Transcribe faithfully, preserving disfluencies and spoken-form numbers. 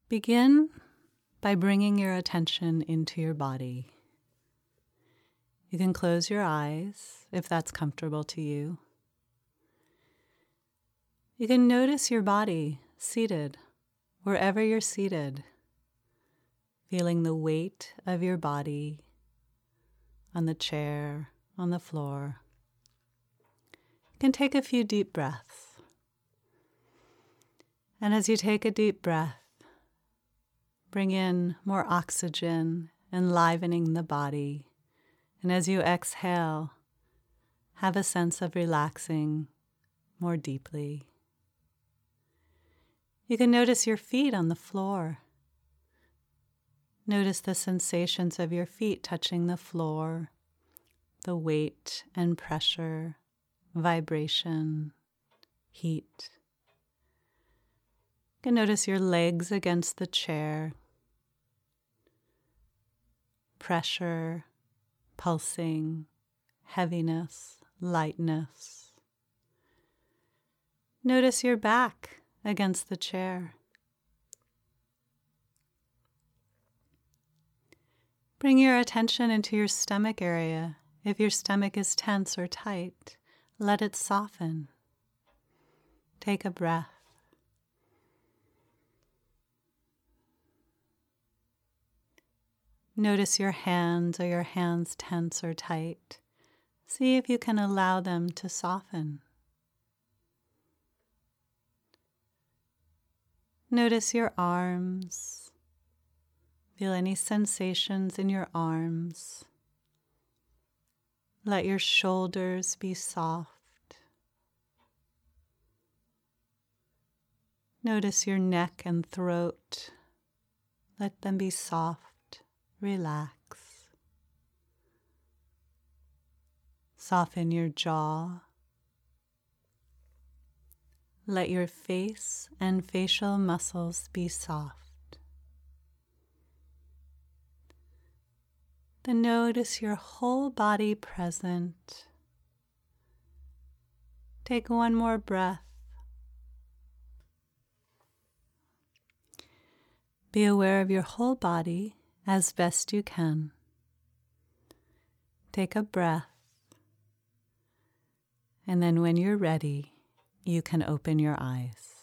Begin by bringing your attention into your body. You can close your eyes if that's comfortable to you. You can notice your body seated, wherever you're seated, feeling the weight of your body on the chair, on the floor. You can take a few deep breaths. And as you take a deep breath, bring in more oxygen, enlivening the body. And as you exhale, have a sense of relaxing more deeply. You can notice your feet on the floor. Notice the sensations of your feet touching the floor, the weight and pressure, vibration, heat. You can notice your legs against the chair, pressure, pulsing, heaviness, lightness. Notice your back against the chair. Bring your attention into your stomach area. If your stomach is tense or tight, let it soften. Take a breath. Notice your hands. Are your hands tense or tight? See if you can allow them to soften. Notice your arms. Feel any sensations in your arms. Let your shoulders be soft. Notice your neck and throat. Let them be soft. Relax. Soften your jaw. Let your face and facial muscles be soft. Then notice your whole body present. Take one more breath. Be aware of your whole body as best you can. Take a breath, and then when you're ready, you can open your eyes.